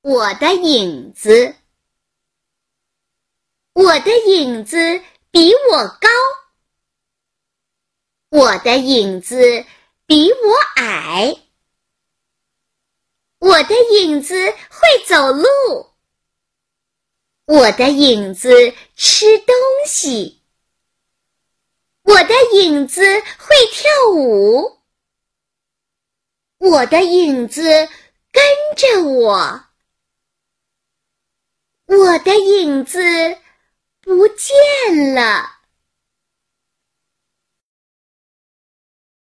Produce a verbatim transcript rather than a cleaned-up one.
我的影子，我的影子比我高，我的影子比我矮，我的影子会走路，我的影子吃东西，我的影子会跳舞，我的影子跟着我，我的影子不见了。